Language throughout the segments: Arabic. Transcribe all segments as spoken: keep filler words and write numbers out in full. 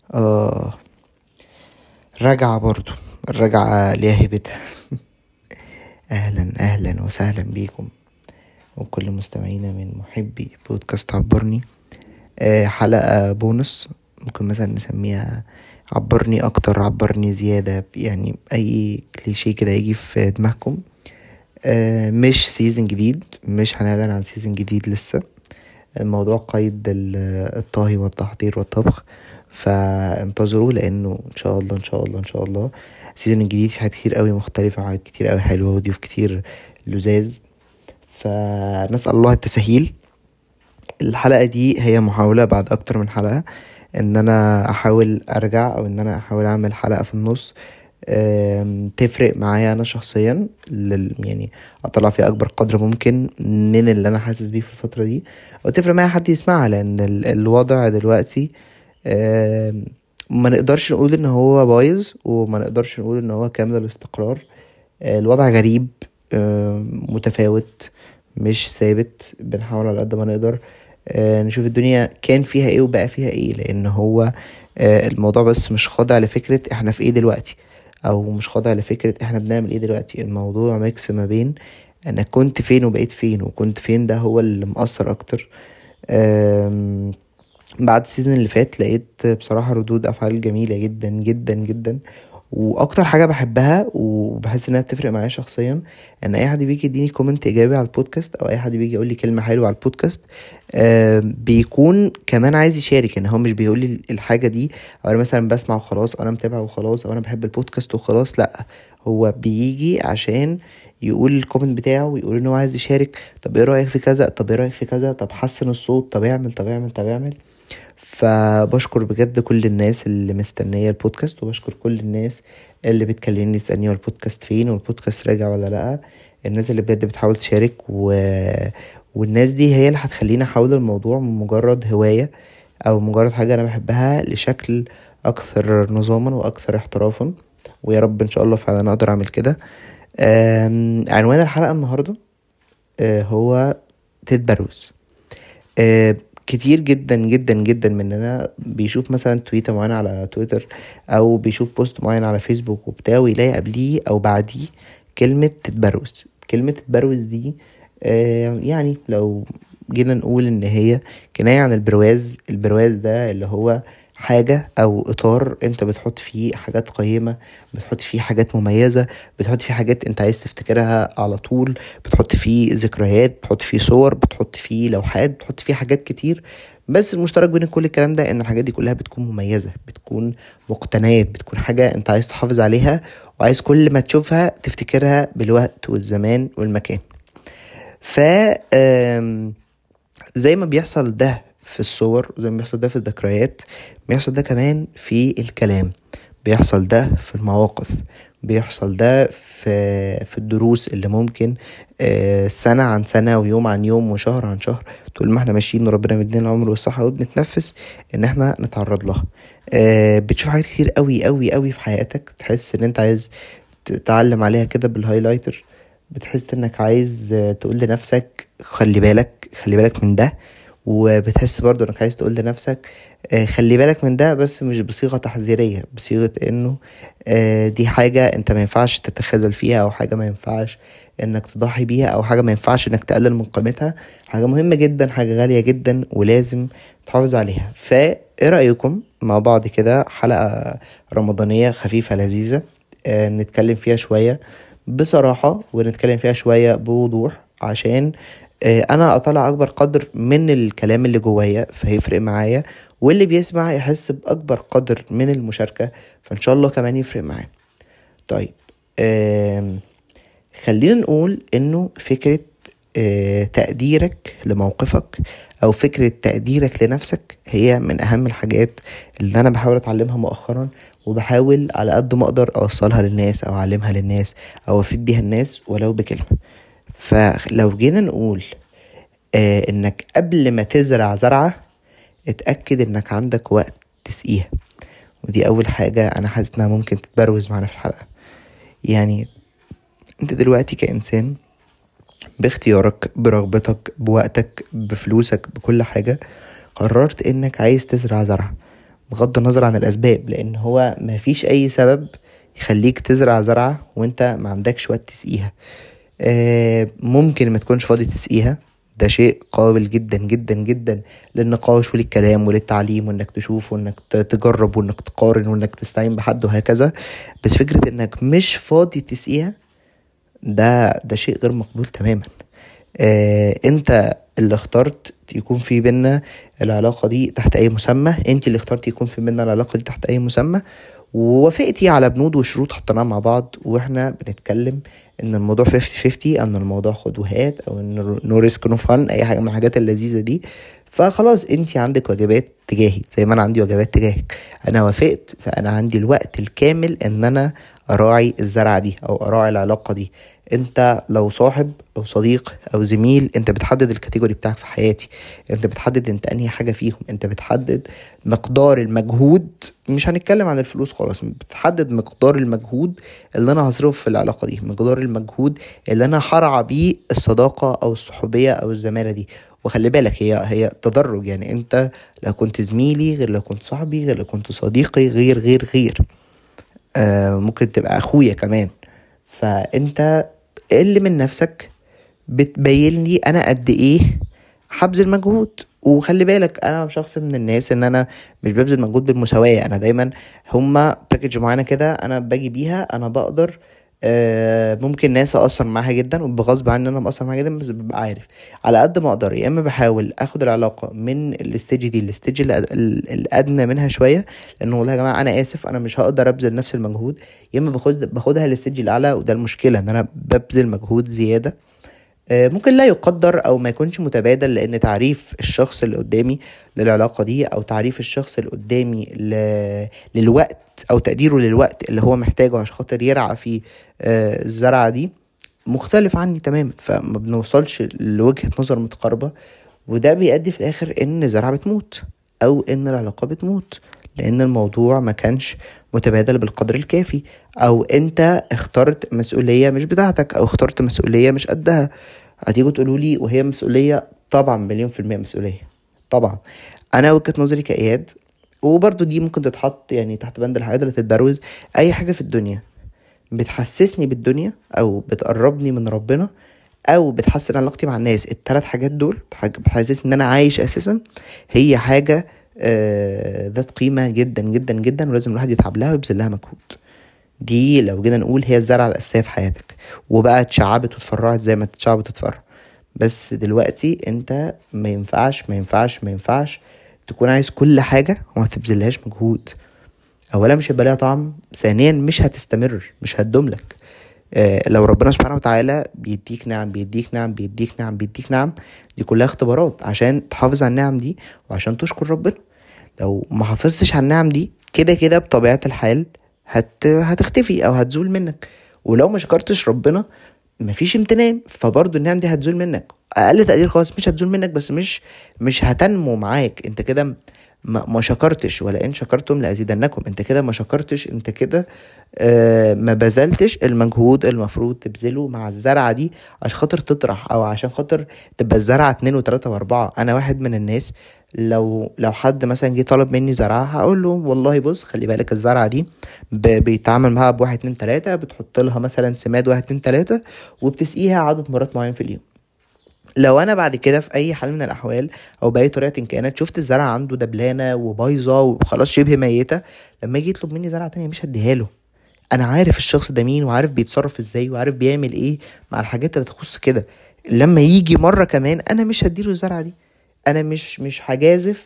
اه رجعة برضو الرجعة ليها هيبتها. اهلا اهلا وسهلا بيكم وكل مستمعينا من محبي بودكاست عبرني. آه حلقة بونس، ممكن مثلا نسميها عبرني اكتر، عبرني زيادة، يعني اي كليشيه كده يجي في دماغكم. آه مش سيزن جديد، مش هنعلن عن سيزن جديد لسه. الموضوع قيد الطهي والتحضير والطبخ، فانتظروا لانه ان شاء الله ان شاء الله ان شاء الله السيزون الجديد في حاجات كتير قوي مختلفة، حاجات كتير قوي حلوة وضيوف كتير لزاز، فنسأل الله التسهيل. الحلقة دي هي محاولة بعد اكتر من حلقة ان انا احاول ارجع او ان انا احاول اعمل حلقة في النص تفرق معايا انا شخصيا، يعني اطلع فيها اكبر قدر ممكن من اللي انا حاسس بيه في الفترة دي، او تفرق معايا حد يسمعها، لان الوضع دلوقتي ما نقدرش نقول ان هو بايظ وما نقدرش نقول ان هو كامل الاستقرار. الوضع غريب، متفاوت، مش ثابت. بنحاول على قد ما نقدر نشوف الدنيا كان فيها ايه وبقى فيها ايه، لان هو الموضوع بس مش خاضع لفكرة احنا في ايه دلوقتي، او مش خاضع لفكرة احنا بنعمل ايه دلوقتي. الموضوع ميكس ما بين انا كنت فين وبقيت فين، وكنت فين ده هو اللي مؤثر اكتر. بعد السيزون اللي فات لقيت بصراحة ردود افعال جميلة جدا جدا جدا، واكتر حاجة بحبها وبحس انها بتفرق معايا شخصيا ان اي حد بيجي يديني كومنت ايجابي على البودكاست، او اي حد بيجي يقول لي كلمة حلوة على البودكاست، آه بيكون كمان عايز يشارك، ان هو مش بيقول لي الحاجة دي او انا مثلا بسمع وخلاص او انا متابع وخلاص او انا بحب البودكاست وخلاص. لا، هو بيجي عشان يقول الكومنت بتاعه ويقول انه عايز يشارك. طب ايه رأيك في كذا؟ طب ايه رأيك في كذا؟ طب حسن الصوت، طب اعمل طب اعمل طب اعمل. فبشكر بجد كل الناس اللي مستنية البودكاست، وبشكر كل الناس اللي بتكلمني تسألني هو البودكاست فين والبودكاست راجع ولا لا. الناس اللي بجد بتحاول تشارك و... والناس دي هي اللي هتخليني احول الموضوع من مجرد هواية او مجرد حاجة انا بحبها لشكل اكثر نظاما واكثر احترافا، ويا رب ان شاء الله فعلا اقدر اعمل كده. عنوان الحلقة النهاردة هو تتبروز. كتير جدا جدا جدا مننا بيشوف مثلا تويتة معينة على تويتر او بيشوف بوست معين على فيسبوك وبتاع، ويلاقي قبليه او بعديه كلمة تتبروز. كلمة تتبروز دي آه يعني لو جينا نقول ان هي كناية عن البرواز. البرواز ده اللي هو حاجة او اطار انت بتحط فيه حاجات قيمة، بتحط فيه حاجات مميزة، بتحط فيه حاجات انت عايز تفتكرها على طول، بتحط فيه ذكريات، بتحط فيه صور، بتحط فيه لوحات، بتحط فيه حاجات كتير. بس المشترك بين كل الكلام ده ان الحاجات دي كلها بتكون مميزة، بتكون مقتنيات، بتكون حاجة انت عايز تحافظ عليها وعايز كل ما تشوفها تفتكرها بالوقت والزمان والمكان. ف زي ما بيحصل ده في الصور، زي ما بيحصل ده في الذكريات، بيحصل ده كمان في الكلام، بيحصل ده في المواقف، بيحصل ده في في الدروس اللي ممكن سنة عن سنة ويوم عن يوم وشهر عن شهر طول ما احنا ماشيين وربنا مدينا العمر والصحة وبنتنفس ان احنا نتعرض لها. بتشوف حاجات كتير قوي قوي قوي في حياتك، تحس ان انت عايز تتعلم عليها كده بالهايلايتر، بتحس انك عايز تقول لنفسك خلي بالك خلي بالك من ده، وبتحس برضو انك عايز تقول لنفسك خلي بالك من ده، بس مش بصيغة تحذيرية، بصيغة انه دي حاجة انت ما ينفعش تتخاذل فيها، او حاجة ما ينفعش انك تضحي بيها، او حاجة ما ينفعش انك تقلل من قيمتها. حاجة مهمة جدا، حاجة غالية جدا ولازم تحافظ عليها. فايه رأيكم مع بعض كده حلقة رمضانية خفيفة لذيذة نتكلم فيها شوية بصراحة، ونتكلم فيها شوية بوضوح، عشان انا اطلع اكبر قدر من الكلام اللي جوايا فيفرق معايا، واللي بيسمع يحس باكبر قدر من المشاركة فان شاء الله كمان يفرق معاه. طيب خلينا نقول انه فكرة تقديرك لموقفك او فكرة تقديرك لنفسك هي من اهم الحاجات اللي انا بحاول اتعلمها مؤخرا، وبحاول على قد ما اقدر اوصلها للناس او اعلمها للناس او افيد بيها الناس ولو بكلمة. فلو جينا نقول آه انك قبل ما تزرع زرعة اتأكد انك عندك وقت تسقيها، ودي اول حاجة انا حاسس انها ممكن تتبروز معنا في الحلقة. يعني انت دلوقتي كإنسان باختيارك برغبتك بوقتك بفلوسك بكل حاجة قررت انك عايز تزرع زرع، بغض النظر عن الاسباب، لان هو مفيش اي سبب يخليك تزرع زرعة وانت ما عندكش وقت تسقيها. آه، ممكن ما تكونش فاضي تسقيها، ده شيء قابل جدا جدا جدا للنقاش وللكلام وللتعليم، وانك تشوف وانك ت- تجرب وانك تقارن وانك تستعين بحد وهكذا. بس فكرة انك مش فاضي تسقيها، ده ده شيء غير مقبول تماما. آه، انت اللي اخترت يكون في بينا العلاقة دي تحت اي مسمى، انت اللي اخترت يكون في بينا العلاقة دي تحت اي مسمى، ووافقتي على بنود وشروط حطيناها مع بعض، واحنا بنتكلم ان الموضوع خمسين خمسين، ان الموضوع خد وهات، او ان نو ريسك نو فن، اي حاجة من الحاجات اللذيذة دي. فخلاص انت عندك واجبات تجاهي زي ما انا عندي واجبات تجاهك. انا وافقت، فانا عندي الوقت الكامل ان انا اراعي الزرعة دي او اراعي العلاقة دي. انت لو صاحب او صديق او زميل، انت بتحدد الكاتيجوري بتاعك في حياتي، انت بتحدد انت انهي حاجة فيهم، انت بتحدد مقدار المجهود، مش هنتكلم عن الفلوس خلاص، بتحدد مقدار المجهود اللي انا هصرفه في العلاقة دي، مقدار المجهود اللي انا هرعى بيه الصداقة او الصحوبية او الزمالة دي. وخلي بالك، هي هي تدرج، يعني انت لو كنت زميلي غير لو كنت صاحبي غير لو كنت صديقي غير غير غير آه ممكن تبقى اخويا كمان. فانت اللي من نفسك بتبين لي انا قد ايه هبذل مجهود. وخلي بالك، انا شخص من الناس ان انا مش ببذل مجهود بالمساواة، انا دايما هما باكج معينة كده انا باجي بيها، انا بقدر آه ممكن ناس اقصر معاها جدا وبغصب عني انا مقصر معاها جدا، بس ببقى عارف على قد ما اقدر، يا اما بحاول اخد العلاقة من الاستيج دي الاستيج الأد- ال- الادنى منها شوية، لانه والله يا جماعة انا اسف انا مش هقدر ابذل نفس المجهود، يا اما باخد باخدها الاستيج الاعلى. وده المشكلة، ان انا ببذل مجهود زيادة آه، ممكن لا يقدر او ما يكونش متبادل، لان تعريف الشخص اللي قدامي للعلاقة دي، او تعريف الشخص اللي قدامي ل... للوقت او تقديره للوقت اللي هو محتاجه عشان خاطر يرعى في آه، الزرعة دي مختلف عني تماما، فما بنوصلش لوجهة نظر متقاربة. وده بيؤدي في الاخر ان الزرعة بتموت او ان العلاقة بتموت، لان الموضوع ما كانش متبادل بالقدر الكافي، او انت اخترت مسؤولية مش بتاعتك، او اخترت مسؤولية مش قدها. هتيجوا تقولوا لي وهي مسؤولية؟ طبعا مليون في المية مسؤولية طبعا. انا وجهة نظري كاياد، وبرضو دي ممكن تتحط يعني تحت بند الحاجات اللي تتبروز، اي حاجة في الدنيا بتحسسني بالدنيا او بتقربني من ربنا او بتحسن علاقتي مع الناس، الثلاث حاجات دول حاجة بتحسسني ان انا عايش اساسا، هي حاجة آه ذات قيمة جدا جدا جدا، ولازم الواحد يتعب لها ويبذل لها مجهود. دي لو جينا نقول هي الزرعة الأساسية في حياتك، وبقى اتشعبت واتفرعت زي ما تتشعبت وتتفرع. بس دلوقتي انت ما ينفعش ما ينفعش ما ينفعش تكون عايز كل حاجة وما تبذلهاش مجهود. اولا مش هيبقى ليها طعم، ثانيا مش هتستمر، مش هتدوملك. آه لو ربنا سبحانه وتعالى بيديك نعم بيديك نعم بيديك نعم بيديك نعم، دي كلها اختبارات عشان تحافظ على النعم دي وعشان تشكر ربنا. لو ما حافظتش على النعم دي كده كده بطبيعة الحال هت... هتختفي او هتزول منك. ولو ما شكرتش ربنا مفيش امتنان، فبرضه النعم دي هتزول منك، اقل تقدير خالص مش هتزول منك، بس مش مش هتنمو معاك. انت كده ما, ما شكرتش، ولا ان شكرتم لازيدنكم، انت كده ما شكرتش، انت كده آه ما بذلتش المجهود المفروض تبذله مع الزرعة دي عشان خاطر تطرح، او عشان خاطر تبقى الزرعة اتنين وتلاتة واربعة. انا واحد من الناس لو لو حد مثلا جه طلب مني زرعة هقول له والله بص خلي بالك الزرعة دي ب- بيتعامل معاها بواحد اتنين تلاتة، بتحط لها مثلا سماد واحد اتنين تلاتة، وبتسقيها عدد مرات معين في اليوم. لو انا بعد كده في اي حال من الاحوال او باي طريقه إن كانت شفت الزرعه عنده دبلانه وبايظه وخلاص شبه ميته، لما يجي يطلب مني زرعه تانية مش هديها له. انا عارف الشخص ده مين، وعارف بيتصرف ازاي، وعارف بيعمل ايه مع الحاجات اللي تخص كده. لما يجي مره كمان انا مش هديله الزرعه دي. انا مش مش هجازف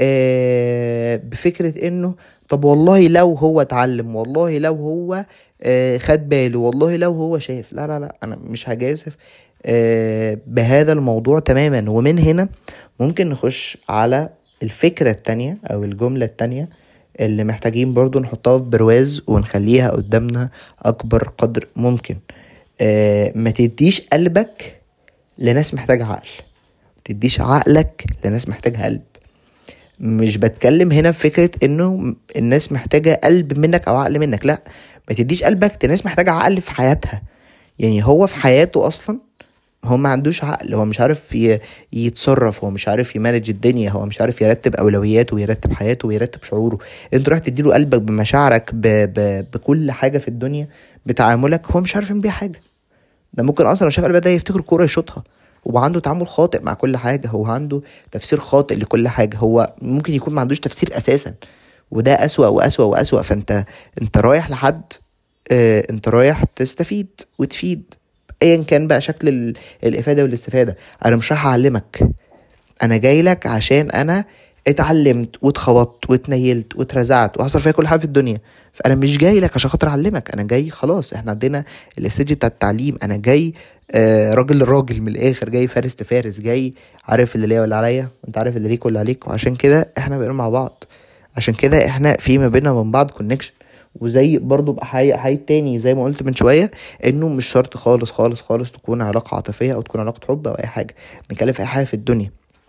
آه بفكره انه طب والله لو هو اتعلم، والله لو هو آه خد باله، والله لو هو شايف، لا لا لا انا مش هجازف آه بهذا الموضوع تماما. ومن هنا ممكن نخش على الفكرة التانية او الجملة التانية اللي محتاجين برضو نحطها في برواز ونخليها قدامنا اكبر قدر ممكن. آه ما تديش قلبك لناس محتاجة عقل، تديش عقلك لناس محتاجة قلب. مش بتكلم هنا في فكرة انه الناس محتاجة قلب منك او عقل منك، لا، ما تديش قلبك لناس محتاجة عقل في حياتها. يعني هو في حياته اصلا هو ما عندوش عقل، هو مش عارف ي- يتصرف، هو مش عارف يمانج الدنيا، هو مش عارف يرتب اولوياته ويرتب حياته ويرتب شعوره. انت رايح تديله قلبك بمشاعرك ب... ب... بكل حاجه في الدنيا، بتعاملك، هو مش عارف يعمل بيها حاجه. ده ممكن اصلا لو شاف قلبك ده يفتكر كوره يشوطها. هو عنده تعامل خاطئ مع كل حاجه، هو عنده تفسير خاطئ لكل حاجه، هو ممكن يكون ما عندوش تفسير اساسا. وده اسوأ واسوأ واسوأ. فانت انت رايح لحد، اه انت رايح تستفيد وتفيد، ايا كان بقى شكل ال- الافاده والاستفاده. انا مش رايح اعلمك، انا جاي لك عشان انا اتعلمت واتخبطت واتنيلت واترزعت وحصل فيها كل حاجه في الدنيا. فانا مش جاي لك عشان خاطر اعلمك، انا جاي خلاص، احنا عندنا الاستيج بتاع التعليم. انا جاي آه راجل لراجل من الاخر، جاي فارس لفارس، جاي عارف اللي ليا واللي عليا، وانت عارف اللي ليك واللي عليك. وعشان كده احنا بقينا مع بعض، عشان كده احنا في ما بيننا ومن بعض كونكشن. وزي برضو بحقيقة حقيقي تاني زي ما قلت من شوية، انه مش شرط خالص خالص خالص تكون علاقة عاطفية او تكون علاقة حب او اي حاجة. بنتكلم في اي حاجة في الدنيا،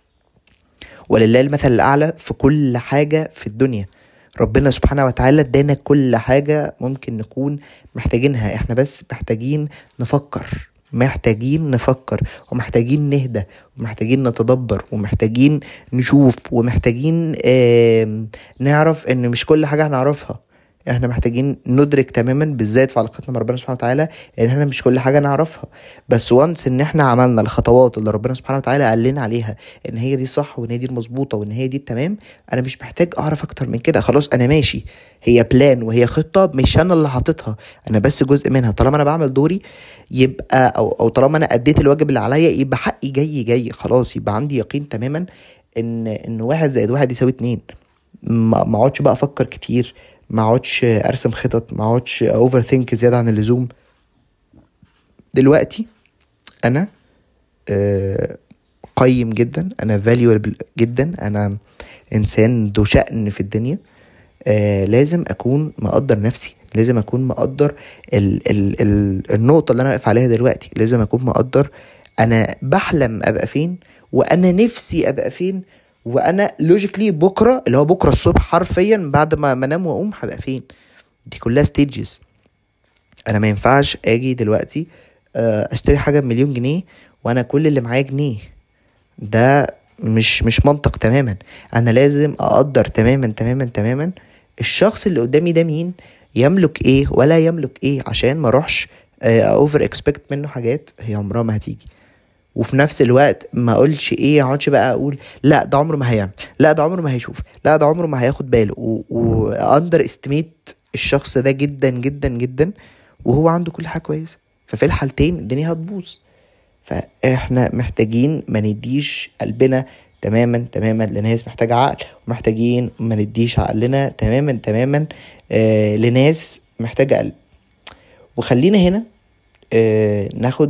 ولله المثل الاعلى في كل حاجة في الدنيا. ربنا سبحانه وتعالى ادانا كل حاجة ممكن نكون محتاجينها، احنا بس محتاجين نفكر، محتاجين نفكر ومحتاجين نهدى ومحتاجين نتدبر ومحتاجين نشوف ومحتاجين آه نعرف ان مش كل حاجة هنعرفها. احنا محتاجين ندرك تماما، بالذات في علاقتنا مع ربنا سبحانه وتعالى، ان احنا مش كل حاجة نعرفها. بس وانس ان احنا عملنا الخطوات اللي ربنا سبحانه وتعالى قال لنا عليها، ان هي دي صح وان هي دي المظبوطة وان هي دي التمام، انا مش محتاج اعرف اكتر من كده. خلاص انا ماشي، هي بلان وهي خطة مش انا اللي حاططها، انا بس جزء منها. طالما انا بعمل دوري يبقى او او طالما انا اديت الواجب اللي عليا يبقى حقي جاي جاي خلاص. يبقى عندي يقين تماما ان ان واحد زائد واحد يساوي اتنين. ما ما اقعدش بقى افكر كتير، ما اقعدش ارسم خطط، ما اقعدش اوفر ثينك زياده عن اللزوم. دلوقتي انا آه قيم جدا، انا فاليوبل جدا، انا انسان ذو شأن في الدنيا. آه لازم اكون مقدر نفسي، لازم اكون مقدر ال ال ال النقطه اللي انا واقف عليها دلوقتي، لازم اكون مقدر انا بحلم ابقى فين وانا نفسي ابقى فين، وانا لوجيكلي بكره اللي هو بكره الصبح حرفيا بعد ما انام واقوم هبقى فين. دي كلها ستيجز. انا ما ينفعش اجي دلوقتي آه، اشتري حاجه بمليون جنيه وانا كل اللي معايا جنيه. ده مش مش منطق تماما. انا لازم اقدر تماما تماما تماما الشخص اللي قدامي ده مين، يملك ايه ولا يملك ايه، عشان ما اروحش اوفر اكسبكت منه حاجات هي عمرها ما هتيجي. وفي نفس الوقت ما اقولش ايه، اقعدش بقى اقول لا ده عمره ما هيعمل، لا ده عمره ما هيشوف، لا ده عمره ما هياخد باله، واندر استيميت الشخص ده جدا جدا جدا وهو عنده كل حاجه كويسه. ففي الحالتين الدنيا هتبوظ. فاحنا محتاجين ما نديش قلبنا تماما تماما لناس محتاجة عقل، ومحتاجين ما نديش عقلنا تماما تماما آه لناس محتاجة قلب. وخلينا هنا آه ناخد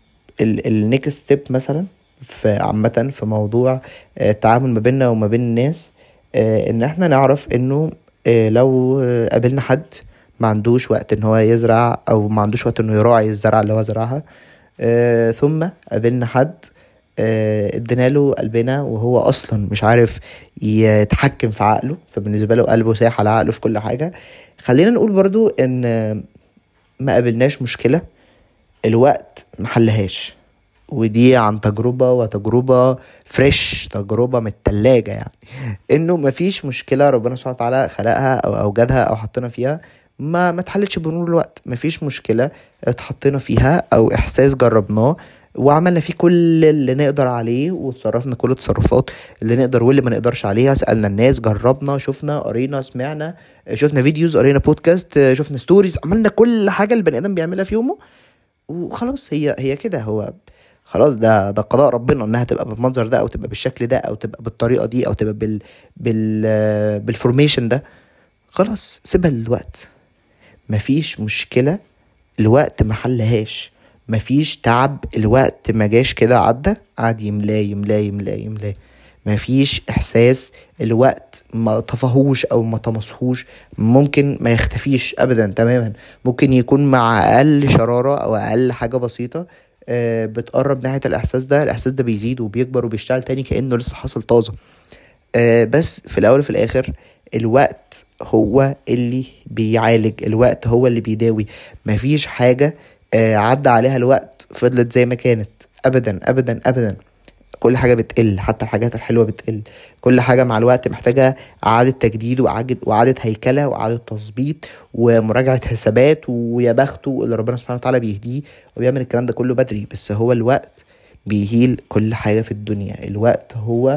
النيكست ستيب مثلا في عامة في موضوع آه التعامل ما بيننا وما بين الناس. آه ان احنا نعرف انه آه لو آه قابلنا حد ما عندوش وقت ان هو يزرع او ما عندوش وقت انه يراعي الزرع اللي هو زرعها، آه ثم قابلنا حد آه ادينا له قلبنا وهو اصلا مش عارف يتحكم في عقله، فبالنسبه له قلبه سايح على عقله في كل حاجه. خلينا نقول برضو ان ما قابلناش مشكله الوقت محلهاش، ودي عن تجربه وتجربه فريش، تجربه من التلاجة يعني. انه مفيش مشكله ربنا سبحانه وتعالى خلقها او اوجدها او حطنا فيها ما ما تحلتش بمرور الوقت. مفيش مشكله اتحطينا فيها او احساس جربناه وعملنا فيه كل اللي نقدر عليه وتصرفنا كل التصرفات اللي نقدر واللي ما نقدرش عليها. سألنا الناس، جربنا، شفنا، قرينا، سمعنا، شفنا فيديوز، قرينا بودكاست، شفنا ستوريز، عملنا كل حاجة البني ادم بيعملها في يومه وخلاص. هي هي كده، هو خلاص ده ده قضاء ربنا انها تبقى بالمنظر ده او تبقى بالشكل ده او تبقى بالطريقة دي او تبقى بال بال بالفورميشن ده. خلاص سيبها للوقت، مفيش مشكلة الوقت محلهاش، مفيش تعب الوقت ما جاش كده عدى قعد يملاه يملاه يملاه يملاه. مفيش احساس الوقت ما طفهوش او ما طمسهوش، ممكن ما يختفيش ابدا تماما. ممكن يكون مع اقل شرارة او اقل حاجة بسيطة آه بتقرب ناحية الاحساس ده، الاحساس ده بيزيد وبيكبر وبيشتغل تاني كأنه لسه حصل طازة. آه بس في الاول وفي الاخر الوقت هو اللي بيعالج، الوقت هو اللي بيداوي. مفيش حاجة آه عدى عليها الوقت فضلت زي ما كانت. ابدا ابدا ابدا. كل حاجة بتقل، حتى الحاجات الحلوة بتقل. كل حاجة مع الوقت محتاجة اعادة تجديد واعادة واعادة هيكلة واعادة تظبيط ومراجعة حسابات، ويا بخته اللي ربنا سبحانه وتعالى بيهديه وبيعمل الكلام ده كله بدري. بس هو الوقت بيهيل كل حاجة في الدنيا. الوقت هو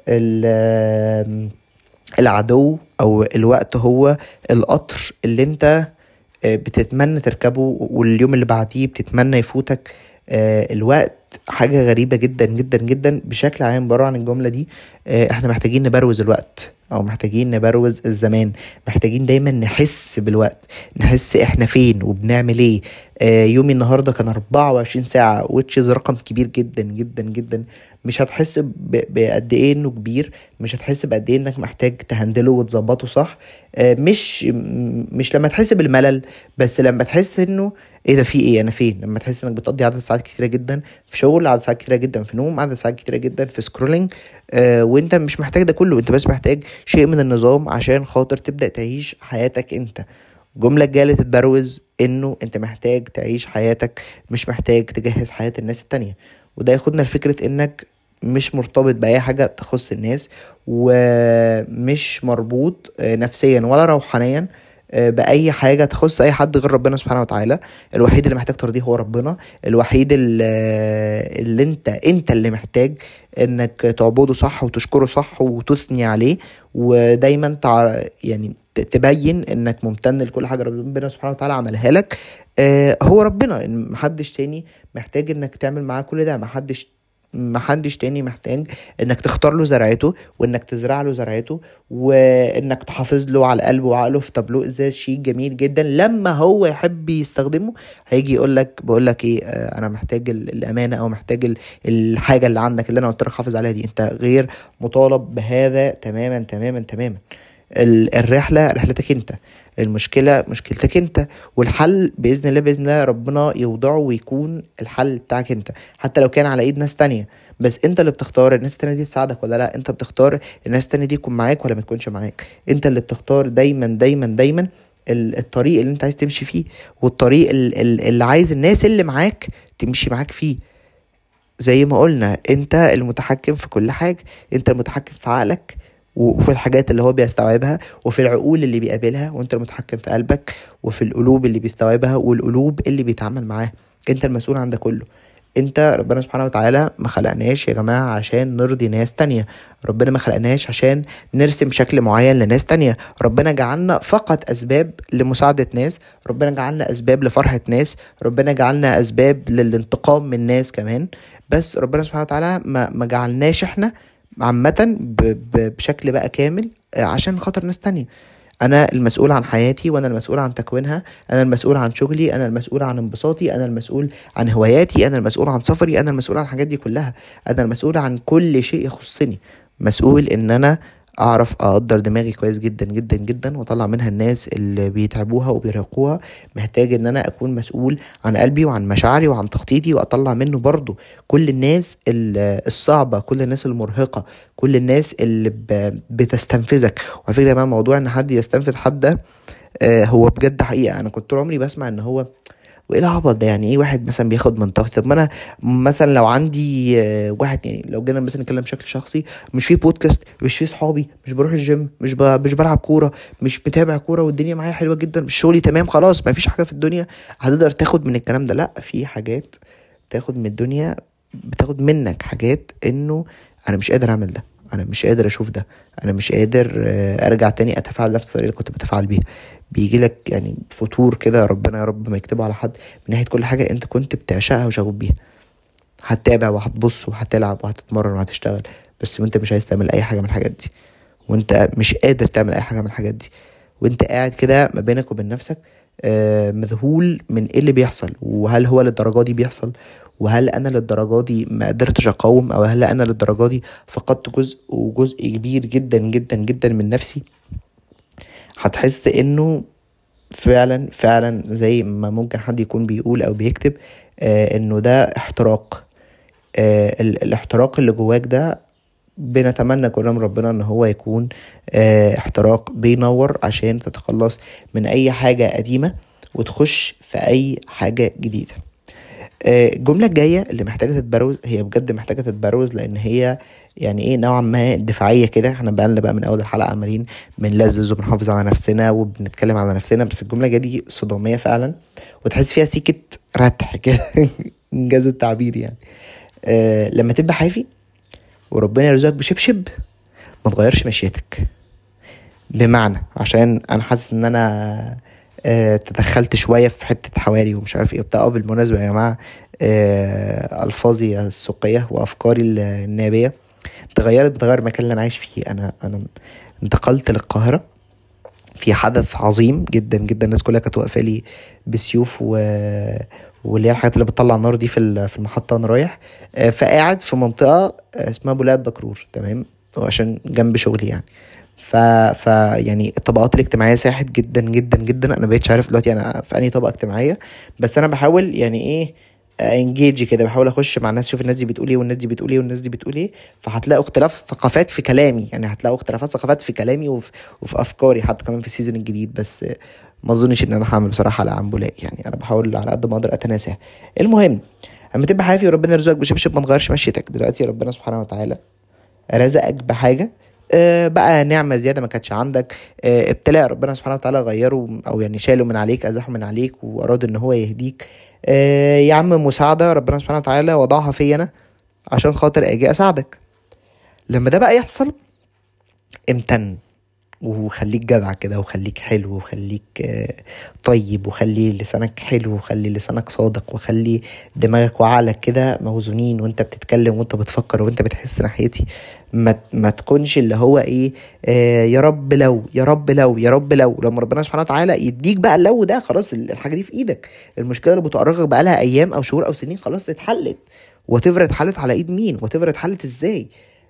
العدو، او الوقت هو القطر اللي انت بتتمنى تركبه واليوم اللي بعديه بتتمنى يفوتك. الوقت حاجة غريبة جدا جدا جدا. بشكل عام بره عن الجملة دي، احنا محتاجين نبروز الوقت، او محتاجين نبروز الزمان. محتاجين دايما نحس بالوقت، نحس احنا فين وبنعمل ايه. يومي النهاردة كان اربعة وعشرين ساعة which is رقم كبير جدا جدا جدا. مش هتحس بقد ايه انه كبير، مش هتحس بقد ايه انك محتاج تهندله وتظبطه صح. مش مش لما تحس بالملل، بس لما تحس انه ايه ده، في ايه، انا فين. لما تحس انك بتقضي عدد ساعات كتيرة جدا في شغل، عدد ساعات كتيرة جدا في نوم، عدد ساعات كتيرة جدا في سكرولينج، آه وانت مش محتاج ده كله. انت بس محتاج شيء من النظام عشان خاطر تبدأ تعيش حياتك انت. جملة جالة تتبروز انه انت محتاج تعيش حياتك، مش محتاج تجهز حياة الناس التانية. وده ياخدنا لفكرة انك مش مرتبط بأي حاجة تخص الناس، ومش مربوط نفسيا ولا روحانيا بأي حاجة تخص أي حد غير ربنا سبحانه وتعالى. الوحيد اللي محتاج ترضيه هو ربنا. الوحيد اللي, اللي انت انت اللي محتاج انك تعبده صح وتشكره صح وتثني عليه، ودايما تع... يعني تبين انك ممتن لكل حاجة ربنا سبحانه وتعالى عملها لك. آه هو ربنا، محدش تاني محتاج انك تعمل معاه كل ده. محدش محدش تاني محتاج انك تختار له زرعته، وانك تزرع له زرعته، وانك تحافظ له على قلبه وعقله في تابلو ازاز شيء جميل جدا. لما هو يحب يستخدمه هيجي يقول لك بقول لك ايه، آه انا محتاج الامانه، او محتاج الحاجه اللي عندك اللي انا قلت لك حافظ عليها دي. انت غير مطالب بهذا تماما تماما تماما. الرحله رحلتك انت، المشكله مشكلتك انت، والحل باذن الله باذن الله ربنا يوضعه ويكون الحل بتاعك انت، حتى لو كان على ايد ناس تانية. بس انت اللي بتختار الناس التانية دي تساعدك ولا لا. انت بتختار الناس التانية دي تكون معاك ولا ما تكونش معاك. انت اللي بتختار دايما دايما دايما الطريق اللي انت عايز تمشي فيه، والطريق اللي عايز الناس اللي معاك تمشي معاك فيه. زي ما قلنا، انت المتحكم في كل حاجة. انت المتحكم في عقلك وفي الحاجات اللي هو بيستوعبها، وفي العقول اللي بيقابلها، وانت المتحكم في قلبك وفي القلوب اللي بيستوعبها والقلوب اللي بيتعامل معاها. انت المسؤول عن ده كله. انت ربنا سبحانه وتعالى ما خلقناش يا جماعة عشان نرضي ناس تانية. ربنا ما خلقناش عشان نرسم شكل معين لناس تانية. ربنا جعلنا فقط اسباب لمساعدة ناس. ربنا جعلنا اسباب لفرحة ناس. ربنا جعلنا اسباب للانتقام من ناس كمان. بس ربنا سبحانه وتعالى ما, ما جعلناش احنا عامة بشكل بقى كامل عشان خاطر ناس تانية. انا المسؤول عن حياتي، وانا المسؤول عن تكوينها. انا المسؤول عن شغلي، انا المسؤول عن انبساطي، انا المسؤول عن هواياتي، انا المسؤول عن سفري، انا المسؤول عن الحاجات دي كلها. انا المسؤول عن كل شيء يخصني. مسؤول ان انا اعرف اقدر دماغي كويس جدا جدا جدا واطلع منها الناس اللي بيتعبوها وبيرهقوها. محتاج ان انا اكون مسؤول عن قلبي وعن مشاعري وعن تخطيطي، واطلع منه برضو كل الناس الصعبة، كل الناس المرهقة، كل الناس اللي بتستنفذك. وعلى فكرة بقى موضوع ان حد يستنفذ حد ده هو بجد حقيقة. انا كنت طول عمري بسمع ان هو وايه العبط ده، يعني ايه واحد مثلا بياخد من طاقتي؟ طب ما انا مثلا لو عندي واحد، يعني لو جينا مثلا نتكلم بشكل شخصي، مش في بودكاست، مش في صحابي، مش بروح الجيم، مش ب... مش بلعب كوره، مش متابع كوره، والدنيا معايا حلوه جدا، مش شغلي تمام، خلاص ما فيش حاجه في الدنيا هتقدر تاخد من الكلام ده. لا، في حاجات تاخد من الدنيا، بتاخد منك حاجات انه انا مش قادر اعمل ده، انا مش قادر اشوف ده، انا مش قادر ارجع تاني اتفاعل نفس الطريقه اللي كنت بتفاعل بيها. بيجي لك يعني فتور كده، ربنا يا رب ما يكتبه على حد، من ناحيه كل حاجه انت كنت بتعشقها وشغوف بيها. هتتابع وهتبص وهتلعب وهتتمرن وهتشتغل، بس وانت مش عايز تعمل اي حاجه من الحاجات دي، وانت مش قادر تعمل اي حاجه من الحاجات دي، وانت قاعد كده ما بينك وبين نفسك مذهول من ايه اللي بيحصل، وهل هو للدرجه دي بيحصل، وهل انا للدرجه دي ما قدرتش اقاوم، او هل انا للدرجه دي فقدت جزء وجزء كبير جدا جدا جدا من نفسي. هتحس انه فعلا فعلا زي ما ممكن حد يكون بيقول او بيكتب آه انه ده احتراق. آه الاحتراق اللي جواك ده بنتمنى كلنا من ربنا ان هو يكون آه احتراق بينور عشان تتخلص من اي حاجة قديمة وتخش في اي حاجة جديدة. آه، الجملة الجاية اللي محتاجة تتبروز، هي بجد محتاجة تتبروز، لأن هي يعني ايه نوعا ما دفاعية كده. احنا بقالنا بقى من أول الحلقة عمالين بنلزز وبنحافظ على نفسنا وبنتكلم على نفسنا، بس الجملة الجاية دي صدامية فعلا، وتحس فيها سيكة رتح كده إنجاز التعبير يعني. آه لما تبقى حافي وربنا يرزقك بشبشب، ما تغيرش مشيتك. بمعنى، عشان انا حاسس ان انا آه تدخلت شويه في حته حواري ومش عارف ايه وبتاع. بالمناسبه يا جماعه، آه الفاظي السوقيه وافكاري النابيه اتغيرت بتغير المكان اللي انا عايش فيه. انا انا انتقلت للقاهره في حدث عظيم جدا جدا. الناس كلها كانت واقفه لي بسيوف و واللي هي الحاجات اللي بتطلع النار دي في في المحطه وانا رايح. آه فقاعد في منطقه اسمها بولايه دكرور، تمام، عشان جنب شغلي يعني. ف... ف يعني الطبقات الاجتماعيه ساحت جدا جدا جدا. انا بقيتش عارف دلوقتي انا في انهي طبقه اجتماعيه، بس انا بحاول يعني ايه انجيج كده، بحاول اخش مع الناس، شوف الناس دي بتقول ايه والناس دي بتقول ايه والناس دي بتقول ايه. فهتلاقوا اختلاف ثقافات في كلامي، يعني هتلاقوا اختلافات ثقافات في كلامي وفي, وفي افكاري حتى كمان في السيزون الجديد. بس ما اظنش ان انا هعمل بصراحه على عمبولاء، يعني انا بحاول على قد ما اقدر اتناساها. المهم، اما تبقى حافي وربنا يرزقك بشبشب، ما تغيرش مشيتك. دلوقتي ربنا سبحانه وتعالى رزقك بحاجه، آه بقى نعمة زيادة ما كانتش عندك، آه ابتلاء ربنا سبحانه وتعالى غيره او يعني شاله من عليك، ازاحه من عليك واراد ان هو يهديك. آه يا عم مساعدة ربنا سبحانه وتعالى وضعها في انا عشان خاطر اجي اساعدك. لما ده بقى يحصل، امتن وخليك جدع كده، وخليك حلو، وخليك طيب، وخلي لسانك حلو، وخلي لسانك صادق، وخلي دماغك وعقلك كده موزونين وانت بتتكلم وانت بتفكر وانت بتحس ناحيتي. ما, ما تكونش اللي هو ايه آه يا رب لو يا رب لو يا رب لو لما ربنا سبحانه وتعالى يديك بقى اللو ده، خلاص الحاجة دي في ايدك. المشكلة اللي بتؤرقك بقى لها ايام او شهور او سنين خلاص اتحلت، وتفرق اتحلت على ايد مين، وتفرق اتحلت ازاي.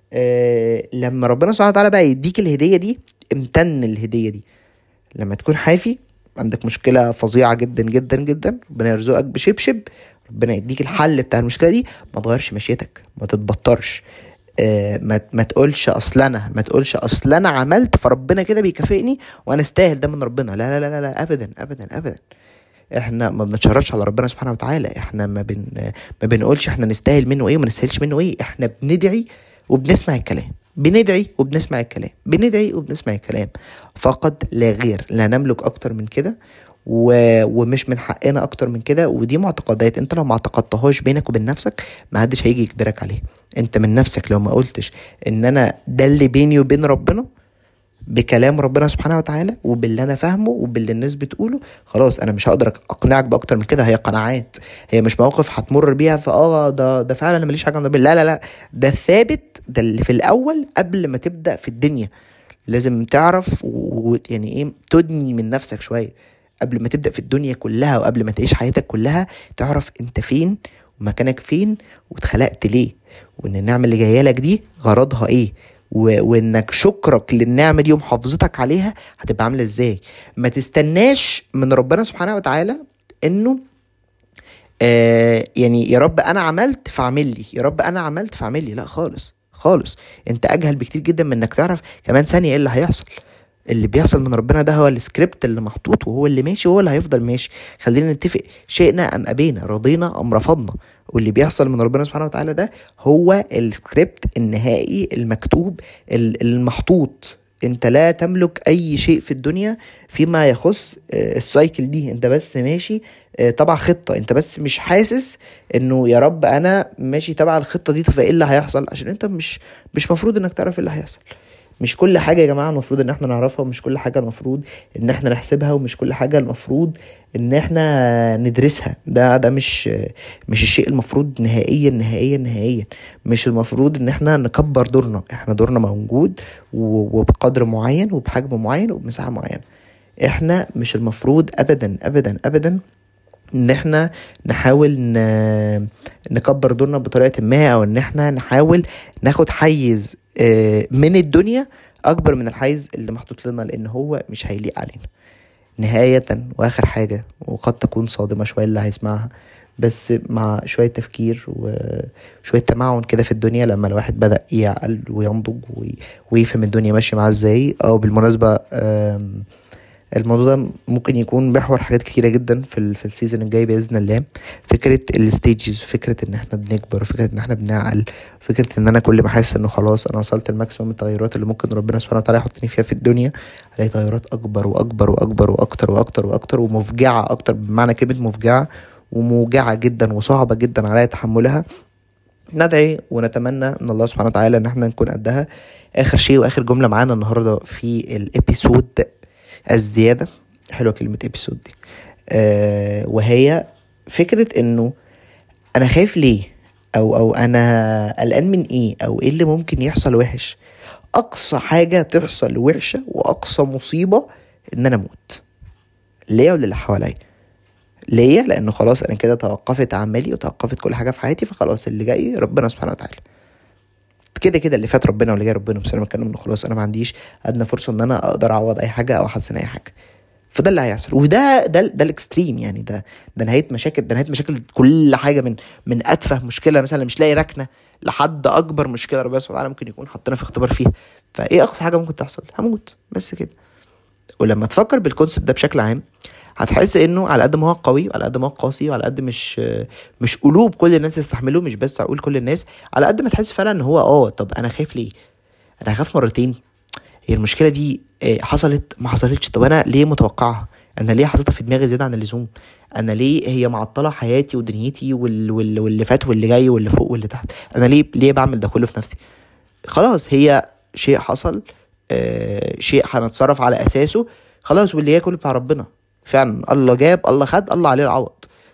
آه لما ربنا سبحانه وتعالى بقى يديك الهدية دي، امتن الهدية دي. لما تكون حافي عندك مشكلة فظيعة جدا جدا جدا، ربنا يرزقك بشبشب، ربنا يديك الحل بتاع المشكلة دي، ما تغيرش مشيتك، ما تتبطرش. آه ما, ما تقولش اصل انا ما تقولش اصل انا عملت فربنا كده بيكافئني وانا استاهل ده من ربنا. لا لا لا لا ابدا ابدا ابدا. احنا ما بنتشرطش على ربنا سبحانه وتعالى. احنا ما بن ما بنقولش احنا نستاهل منه ايه وما نستاهلش منه ايه. احنا بندعي وبنسمع الكلام، بندعي وبنسمع الكلام، بندعي وبنسمع الكلام فقط لا غير. لا نملك اكتر من كده، و... ومش من حقنا اكتر من كده. ودي معتقدات انت لو ما اعتقدتهاش بينك وبين نفسك، ما حدش هيجي يجبرك عليها. انت من نفسك لو ما قلتش ان انا ده اللي بيني وبين ربنا بكلام ربنا سبحانه وتعالى وباللي انا فاهمه وباللي الناس بتقوله، خلاص انا مش هقدر اقنعك باكتر من كده. هي قناعات، هي مش مواقف هتمر بيها فاه ده ده فعلا انا ماليش حاجه عند ربنا. لا لا لا، ده ثابت، ده اللي في الاول قبل ما تبدا في الدنيا. لازم تعرف ويعني ايه تدني من نفسك شويه قبل ما تبدا في الدنيا كلها، وقبل ما تعيش حياتك كلها تعرف انت فين ومكانك فين واتخلقت ليه، وان النعمه اللي جايه لك دي غرضها ايه، و... وانك شكرك للنعمة دي ومحافظتك عليها هتبقى عاملة ازاي. ما تستناش من ربنا سبحانه وتعالى انه آه يعني يا رب انا عملت فاعمل لي، يا رب انا عملت فاعمل لي. لا خالص خالص، انت اجهل بكتير جدا من انك تعرف كمان ثانية ايه اللي هيحصل. اللي بيحصل من ربنا ده هو السكريبت اللي محطوط، وهو اللي ماشي وهو اللي هيفضل ماشي. خلينا نتفق، شئنا ام ابينا، رضينا ام رفضنا، واللي بيحصل من ربنا سبحانه وتعالى ده هو السكريبت النهائي المكتوب المحطوط. انت لا تملك اي شيء في الدنيا فيما يخص السايكل دي، انت بس ماشي تبع خطة، انت بس مش حاسس انه يا رب انا ماشي تبع الخطة دي فايه اللي هيحصل، عشان انت مش مش مفروض انك تعرف ايه اللي هيحصل. مش كل حاجة يا جماعة المفروض ان احنا نعرفها، ومش كل حاجة المفروض ان احنا نحسبها، ومش كل حاجة المفروض ان احنا ندرسها. ده ده مش مش الشيء المفروض نهائيا نهائيا نهائيا. مش المفروض ان احنا نكبر دورنا. احنا دورنا موجود وبقدر معين وبحجم معين وبمساحة معينة. احنا مش المفروض ابدا ابدا ابدا ان احنا نحاول ن... نكبر دورنا بطريقة ما، او ان احنا نحاول ناخد حيز من الدنيا اكبر من الحيز اللي محطوط لنا، لان هو مش هيليق علينا. نهاية واخر حاجة، وقد تكون صادمة شوية اللي هيسمعها، بس مع شوية تفكير وشوية تمعن كده في الدنيا، لما الواحد بدأ يعقل وينضج ويفهم الدنيا ماشية معاه ازاي. او بالمناسبة الموضوع ده ممكن يكون محور حاجات كتيرة جدا في ال- في السيزون الجاي بإذن الله. فكرة الستيجز، فكرة ان احنا بنكبر، فكرة ان احنا بنعقل، فكرة ان انا كل ما احس انه خلاص انا وصلت الماكسيمم التغيرات اللي ممكن ربنا سبحانه وتعالى يحطني فيها في الدنيا، الاقي تغيرات اكبر واكبر واكبر واكتر واكتر واكتر ومفجعة اكتر، بمعنى كلمة مفجعة، وموجعة جدا وصعبة جدا عليا تحملها. ندعي ونتمنى من الله سبحانه وتعالى ان احنا نكون قدها. اخر شيء واخر جملة معانا النهاردة في الابيسود الزيادة، حلوة كلمة ابيسود دي، آه وهي فكرة انه انا خايف ليه، او او انا قلقان من ايه، او ايه اللي ممكن يحصل وحش. اقصى حاجة تحصل وحشة واقصى مصيبة ان انا اموت، ليا وللي حواليا. ليا لانه خلاص انا كده توقفت اعمالي وتوقفت كل حاجة في حياتي، فخلاص اللي جاي ربنا سبحانه وتعالى. كده كده اللي فات ربنا واللي جاي ربنا، بس انا بتكلم انه خلاص انا ما عنديش ادنى فرصة ان انا اقدر اعوض اي حاجة او احسن اي حاجة. فده اللي هيحصل، وده ده ده الاكستريم يعني، ده ده نهايه مشاكل، ده نهايه مشاكل كل حاجه، من من اتفه مشكله مثلا مش لاقي ركنه لحد اكبر مشكله ربنا سبحانه وتعالى ممكن يكون حطنا في اختبار فيها. فايه اقصى حاجه ممكن تحصل؟ هموت، بس كده. ولما تفكر بالكونسبت ده بشكل عام هتحس انه على قد ما هو قوي وعلى قد ما هو قاسي وعلى قد مش مش قلوب كل الناس تستحمله، مش بس عقول كل الناس، على قد ما تحس فعلا ان هو اه طب انا خايف ليه؟ انا هخاف مرتين؟ هي المشكله دي حصلت ما حصلتش؟ طب انا ليه متوقعها؟ انا ليه حاططها في دماغي زياده عن اللزوم؟ انا ليه هي معطله حياتي ودنيتي وال... وال... واللي فات واللي جاي واللي فوق واللي تحت؟ انا ليه ليه بعمل ده كله في نفسي؟ خلاص هي شيء حصل، آه شيء هنتصرف على اساسه، خلاص واللي جاي كله بتاع ربنا. فعلا الله جاب، الله خد، الله عليه العوض.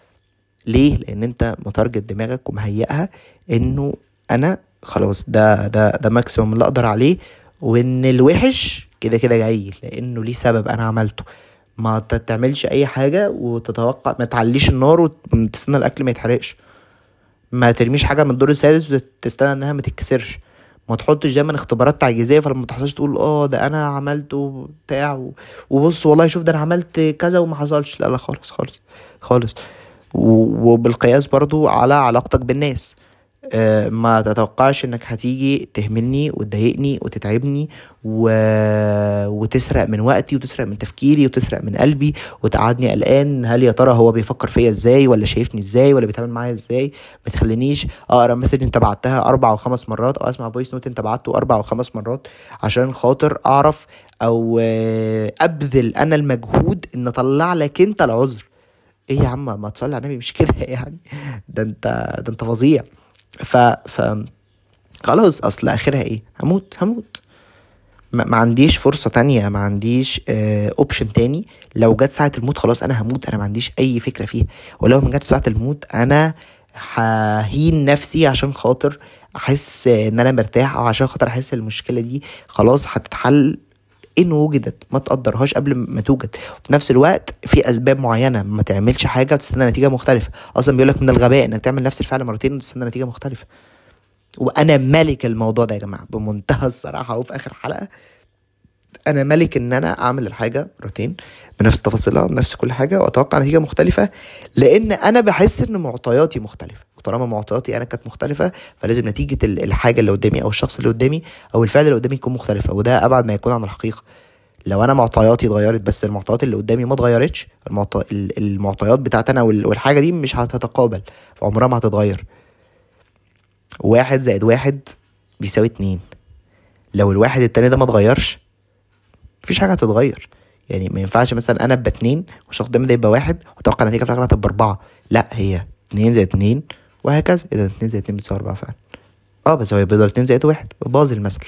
ليه؟ لان انت متارجت دماغك ومهيئها انه انا خلاص ده ده ده ماكسيمم اللي اقدر عليه، وان الوحش كده كده جاي لانه ليه سبب انا عملته. ما تعملش اي حاجه وتتوقع، ما تعليش النار وتستنى الاكل ما يتحرقش، ما ترميش حاجه من الدور السادس وتستنى انها ما تتكسرش، ما تحطش دايما اختبارات تعجيزيه فلما تحصلش تقول اه ده انا عملته بتاع وبص والله شوف ده انا عملت كذا وما حصلش. لا لا خالص خالص خالص. وبالقياس برضو على علاقتك بالناس، أه ما تتوقعش انك هتيجي تهملني وتضايقني وتتعبني و... وتسرق من وقتي وتسرق من تفكيري وتسرق من قلبي وتقعدني قلقان هل يا ترى هو بيفكر فيا ازاي ولا شايفني ازاي ولا بيتعامل معايا ازاي. ما تخلينيش اقرا مسج انت بعتها اربع وخمس مرات او اسمع فويس نوت انت بعته اربع وخمس مرات عشان خاطر اعرف او ابذل انا المجهود ان اطلع لك انت العذر. ايه يا عم ما تصلي على النبي، مش كده يعني، ده انت ده انت فظيع. ف ف خلاص اصل اخرها ايه؟ هموت هموت، ما, ما عنديش فرصة تانية، ما عنديش اوبشن تاني. لو جت ساعة الموت خلاص انا هموت، انا ما عنديش اي فكرة فيها. ولو ما جت ساعة الموت انا ههين نفسي عشان خاطر احس ان انا مرتاح، او عشان خاطر احس المشكلة دي خلاص هتتحل ان وجدت، ما تقدرهاش قبل ما توجد. في نفس الوقت في اسباب معينه، ما تعملش حاجه وتستنى نتيجه مختلفه. اصلا بيقولك من الغباء انك تعمل نفس الفعل مرتين وتستنى نتيجه مختلفه. وانا ملك الموضوع ده يا جماعه بمنتهى الصراحه، وفي اخر حلقه انا ملك ان انا اعمل الحاجه مرتين بنفس تفاصيلها بنفس كل حاجه واتوقع نتيجه مختلفه، لان انا بحس ان معطياتي مختلفه. وطالما معطياتي انا كانت مختلفه فلازم نتيجه الحاجه اللي قدامي او الشخص اللي قدامي او الفعل اللي قدامي يكون مختلفه، وده ابعد ما يكون عن الحقيقه. لو انا معطياتي اتغيرت بس المعطيات اللي قدامي ما اتغيرتش، المعطي... المعطيات بتاعتنا والحاجه دي مش هتتقابل، فعمرها ما هتتغير. واحد زائد واحد بيساوي اتنين. لو الواحد التاني ده ما اتغيرش مفيش حاجه هتتغير. يعني ما ينفعش مثلا انا ابقى اتنين والشخص ده يبقى واحد واتوقع النتيجه في الاخر هتبقى اربعه. لا، هي اتنين زائد اتنين وهكذا. اذا اتنين زائد اتنين بتساوي اربعه فعلا. اه بس هو بيقدر اتنين زائد واحد، باظ المثل.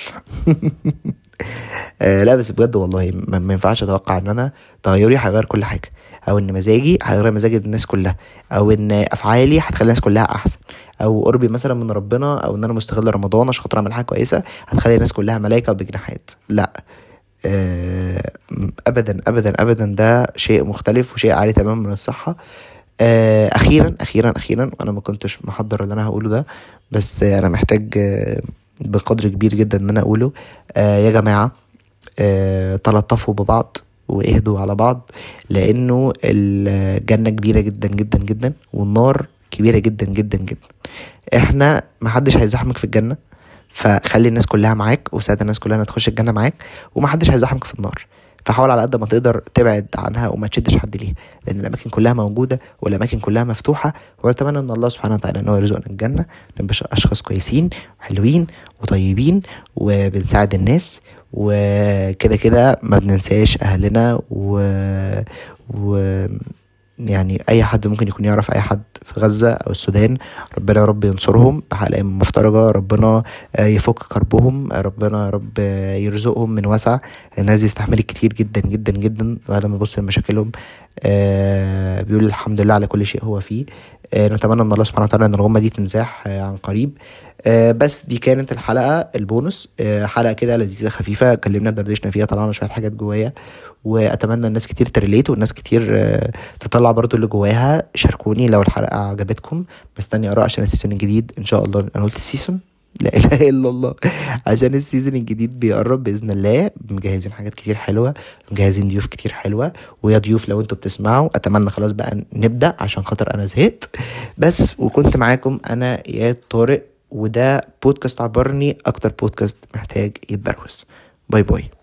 آه لا بس بجد والله ما ينفعش اتوقع ان انا تغيري هيغير كل حاجه، او ان مزاجي هيغير مزاج الناس كلها، او ان افعالي هتخلي الناس كلها احسن، او قربي مثلا من ربنا، او ان انا مستغل رمضان عشان خاطر اعمل حاجه كويسه هتخلي الناس كلها ملائكه وبجناحات. لا آه ابدا ابدا ابدا، ده شيء مختلف وشيء عالي تماما من الصحه. آه اخيرا اخيرا اخيرا وانا ما كنتش محضر اللي انا هقوله ده، بس آه انا محتاج آه بقدر كبير جدا ان انا اقوله. آه يا جماعه آه تلطفوا ببعض واهدوا على بعض، لانه الجنه كبيره جدا جدا جدا والنار كبيره جدا جدا جدا. احنا محدش هيزحمك في الجنه، فخلي الناس كلها معاك وساعد الناس كلها تخش الجنه معاك، ومحدش هيزحمك في النار، فحاول على قد ما تقدر تبعد عنها وما تشدش حد ليها، لان الاماكن كلها موجوده والاماكن كلها مفتوحه. واتمنى ان الله سبحانه وتعالى ان هو يرزقنا الجنه، نبقى اشخاص كويسين وحلوين وطيبين وبنساعد الناس، وكده كده ما بننساش اهلنا و, و... يعني اي حد ممكن يكون يعرف اي حد في غزة او السودان، ربنا يا رب ينصرهم بحلقة مفترجة، ربنا يفك كربهم، ربنا يا رب يرزقهم من وسع. الناس دي استحملت كتير جدا جدا جدا بعد ما يبص لمشاكلهم آه بيقول الحمد لله على كل شيء هو فيه. آه نتمنى من الله سبحانه وتعالى ان الغمة دي تنزاح آه عن قريب. آه بس دي كانت الحلقة البونus، آه حلقة كده لذيذة خفيفة، كلمنا دردشنا فيها، طلعنا شوية حاجات جوايا، واتمنى الناس كتير تريليت والناس كتير آه تطلع برضو اللي جواها. شاركوني لو الحلقة عجبتكم، مستني اراء عشان السيزون الجديد ان شاء الله. انا قلت السيزون، لا اله الا الله، عشان السيزون الجديد بيقرب باذن الله. مجهزين حاجات كتير حلوه، مجهزين ضيوف كتير حلوه. ويا ضيوف لو انتوا بتسمعوا اتمنى خلاص بقى نبدا عشان خاطر انا زهقت بس. وكنت معاكم انا اياد طارق، وده بودكاست عبرني، اكتر بودكاست محتاج يتبروز. باي باي.